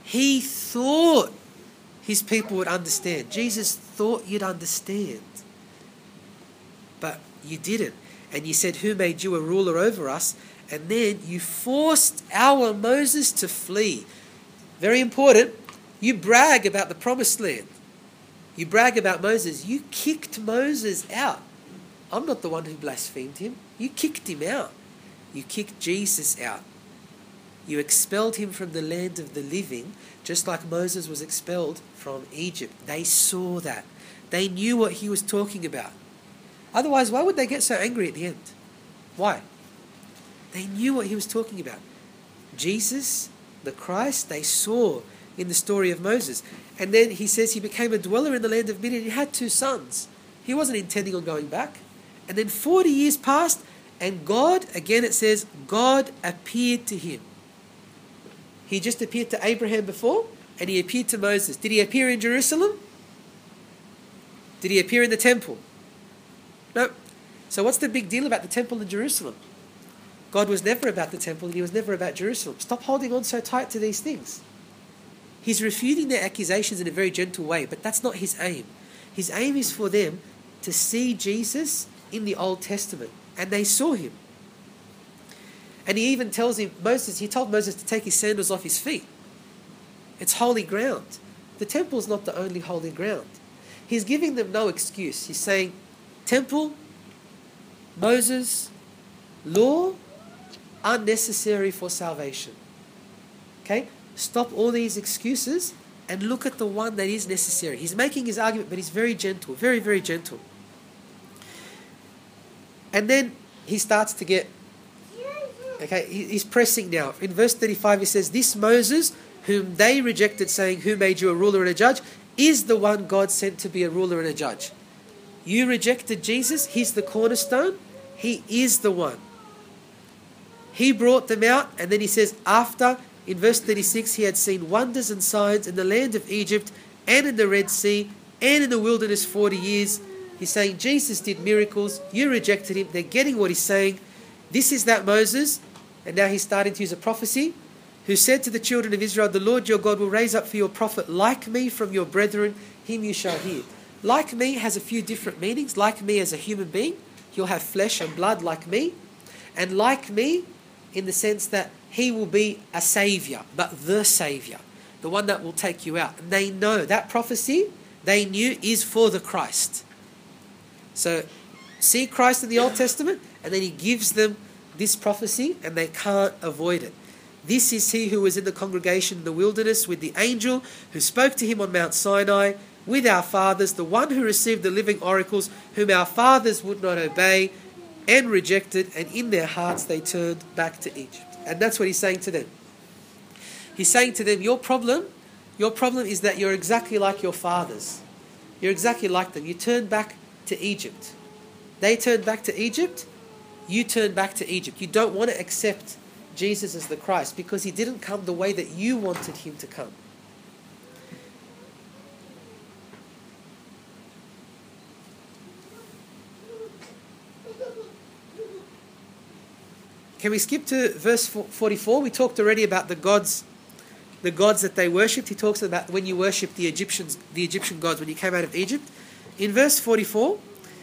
He thought his people would understand. Jesus thought you'd understand. But you didn't. And you said, who made you a ruler over us? And then you forced our Moses to flee. Very important. You brag about the promised land. You brag about Moses. You kicked Moses out. I'm not the one who blasphemed him. You kicked him out. You kicked Jesus out. You expelled him from the land of the living, just like Moses was expelled from Egypt. They saw that. They knew what he was talking about. Otherwise, why would they get so angry at the end? Why? They knew what he was talking about. Jesus, the Christ, they saw in the story of Moses. And then he says he became a dweller in the land of Midian. He had 2 sons. He wasn't intending on going back. And then 40 years passed, and God, again it says, God appeared to him. He just appeared to Abraham before, and he appeared to Moses. Did he appear in Jerusalem? Did he appear in the temple? No. So what's the big deal about the temple in Jerusalem? God was never about the temple, and he was never about Jerusalem. Stop holding on so tight to these things. He's refuting their accusations in a very gentle way, but that's not his aim. His aim is for them to see Jesus in the Old Testament, and they saw him. And he even tells him, he told Moses to take his sandals off his feet. It's holy ground. The temple's not the only holy ground. He's giving them no excuse. He's saying, temple, Moses, law, unnecessary for salvation. Okay? Stop all these excuses and look at the one that is necessary. He's making his argument, but he's very gentle, very, very gentle. And then he starts to get, okay, he's pressing now. In verse 35 he says, this Moses, whom they rejected, saying, who made you a ruler and a judge, is the one God sent to be a ruler and a judge. You rejected Jesus, he's the cornerstone, he is the one. He brought them out, and then he says, after, in verse 36, he had seen wonders and signs in the land of Egypt and in the Red Sea and in the wilderness 40 years. He's saying Jesus did miracles, you rejected him, they're getting what he's saying. This is that Moses, and now he's starting to use a prophecy, who said to the children of Israel, the Lord your God will raise up for you a prophet like me from your brethren, him you shall hear. Like me has a few different meanings. Like me as a human being, he'll have flesh and blood like me. And like me in the sense that he will be a saviour, but the saviour, the one that will take you out. And they know that prophecy, they knew, is for the Christ. So see Christ in the Old Testament, and then he gives them this prophecy, and they can't avoid it. This is he who was in the congregation in the wilderness with the angel who spoke to him on Mount Sinai with our fathers, the one who received the living oracles, whom our fathers would not obey and rejected, and in their hearts they turned back to Egypt. And that's what he's saying to them. He's saying to them, your problem is that you're exactly like your fathers. You're exactly like them. You turned back to Egypt. They turned back to Egypt. You turned back to Egypt. You don't want to accept Jesus as the Christ because he didn't come the way that you wanted him to come. Can we skip to verse 44? We talked already about the gods that they worshipped. He talks about when you worship the Egyptian gods when you came out of Egypt. In verse 44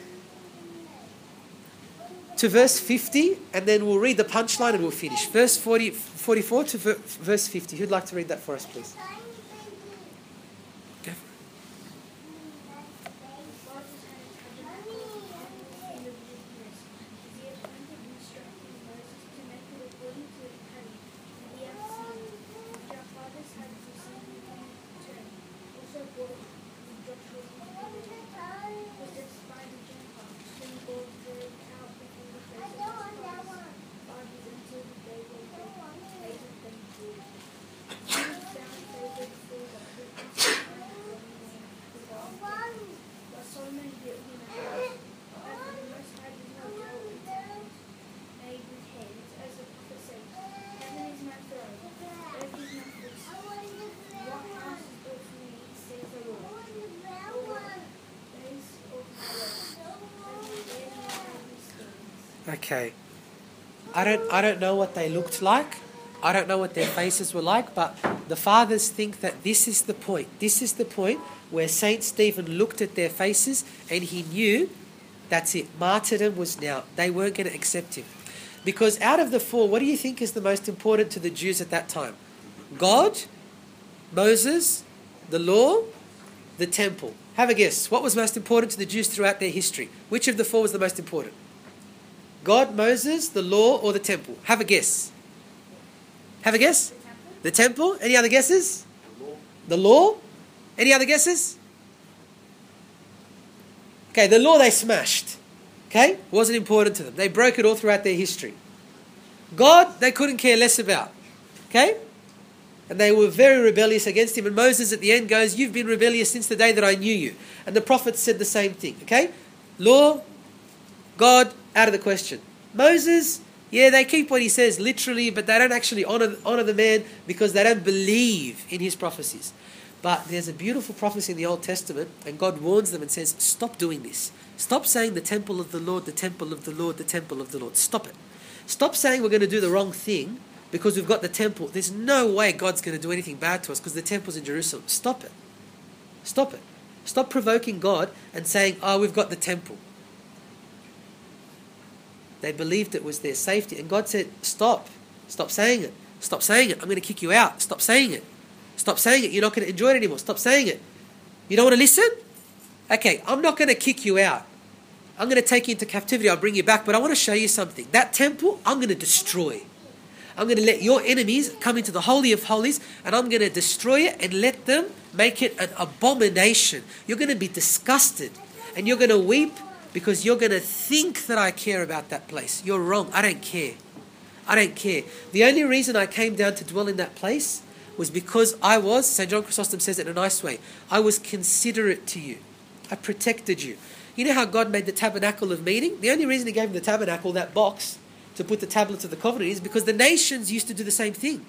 to verse 50, and then we'll read the punchline and we'll finish. Verse 44 to verse 50. Who'd like to read that for us, please? Go for it. Okay. I don't know what they looked like. I don't know what their faces were like, but the fathers think that this is the point. This is the point where Saint Stephen looked at their faces and he knew that's it. Martyrdom was now. They weren't going to accept him. Because out of the four, what do you think is the most important to the Jews at that time? God, Moses, the law, the temple. Have a guess. What was most important to the Jews throughout their history? Which of the four was the most important? God, Moses, the law, or the temple? Have a guess. Have a guess? The temple. Any other guesses? The law. Any other guesses? Okay, the law they smashed. Okay? Wasn't important to them. They broke it all throughout their history. God, they couldn't care less about. Okay? And they were very rebellious against him. And Moses at the end goes, you've been rebellious since the day that I knew you. And the prophets said the same thing. Okay? Law, God, out of the question. Moses, yeah, they keep what he says literally, but they don't actually honor the man because they don't believe in his prophecies. But there's a beautiful prophecy in the Old Testament, and God warns them and says, stop doing this. Stop saying the temple of the Lord, the temple of the Lord, the temple of the Lord. Stop it. Stop saying we're going to do the wrong thing because we've got the temple. There's no way God's going to do anything bad to us because the temple's in Jerusalem. Stop it. Stop it. Stop provoking God and saying, oh, we've got the temple. They believed it was their safety. And God said, stop. Stop saying it. Stop saying it. I'm going to kick you out. Stop saying it. Stop saying it. You're not going to enjoy it anymore. Stop saying it. You don't want to listen? Okay, I'm not going to kick you out. I'm going to take you into captivity. I'll bring you back. But I want to show you something. That temple, I'm going to destroy. I'm going to let your enemies come into the Holy of Holies, and I'm going to destroy it and let them make it an abomination. You're going to be disgusted, and you're going to weep because you're going to think that I care about that place. You're wrong. I don't care. I don't care. The only reason I came down to dwell in that place was because St. John Chrysostom says it in a nice way, I was considerate to you. I protected you. You know how God made the tabernacle of meeting? The only reason he gave the tabernacle, that box, to put the tablets of the covenant is because the nations used to do the same thing.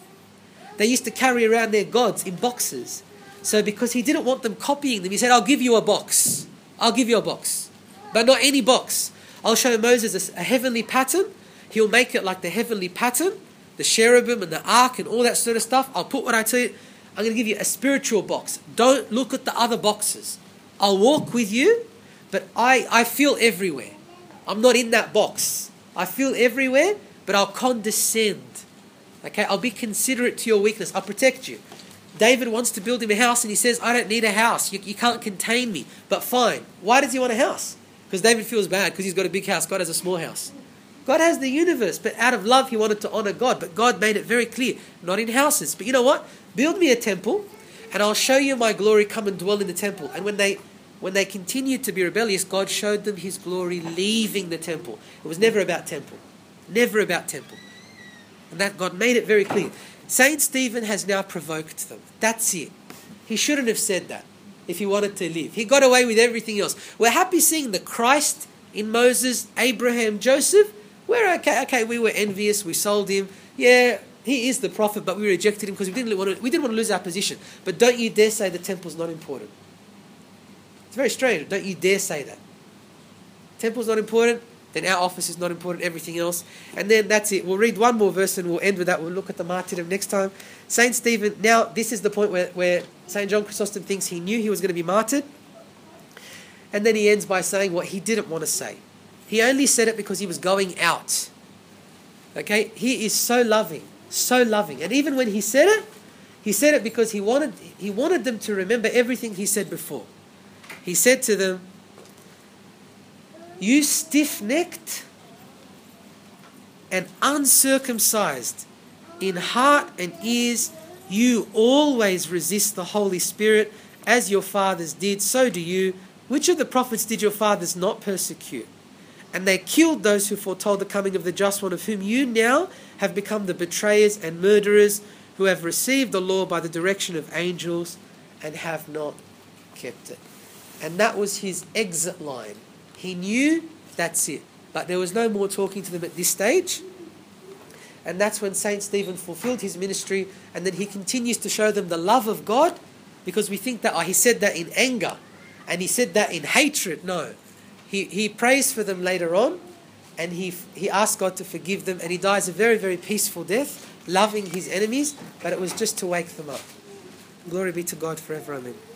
They used to carry around their gods in boxes. So because he didn't want them copying them, he said, I'll give you a box. I'll give you a box. But not any box. I'll show Moses a heavenly pattern. He'll make it like the heavenly pattern, the cherubim and the ark and all that sort of stuff. I'll put what I tell you. I'm going to give you a spiritual box. Don't look at the other boxes. I'll walk with you, but I feel everywhere. I'm not in that box. I feel everywhere, but I'll condescend. Okay, I'll be considerate to your weakness. I'll protect you. David wants to build him a house and he says, I don't need a house. You can't contain me. But fine. Why does he want a house? Because David feels bad because he's got a big house. God has a small house. God has the universe, but out of love he wanted to honor God. But God made it very clear, not in houses. But you know what? Build me a temple and I'll show you my glory. Come and dwell in the temple. And when they continued to be rebellious, God showed them his glory leaving the temple. It was never about temple. Never about temple. And that God made it very clear. Saint Stephen has now provoked them. That's it. He shouldn't have said that if he wanted to live. He got away with everything else. We're happy seeing the Christ in Moses, Abraham, Joseph. We're okay, we were envious, we sold him. Yeah, he is the prophet, but we rejected him because we didn't want to lose our position. But don't you dare say the temple's not important. It's very strange. Don't you dare say that. Temple's not important, then our office is not important, everything else. And then that's it. We'll read one more verse and we'll end with that. We'll look at the martyrdom next time. Saint Stephen, now this is the point where St. John Chrysostom thinks he knew he was going to be martyred. And then he ends by saying what he didn't want to say. He only said it because he was going out. Okay? He is so loving. So loving. And even when he said it because he wanted them to remember everything he said before. He said to them, you stiff-necked and uncircumcised in heart and ears, you always resist the Holy Spirit as your fathers did, so do you. Which of the prophets did your fathers not persecute? And they killed those who foretold the coming of the just one, of whom you now have become the betrayers and murderers, who have received the law by the direction of angels and have not kept it. And that was his exit line. He knew that's it. But there was no more talking to them at this stage. And that's when St. Stephen fulfilled his ministry. And then he continues to show them the love of God, because we think that he said that in anger and he said that in hatred. No. He prays for them later on, and he asks God to forgive them, and he dies a very, very peaceful death loving his enemies, but it was just to wake them up. Glory be to God forever. Amen.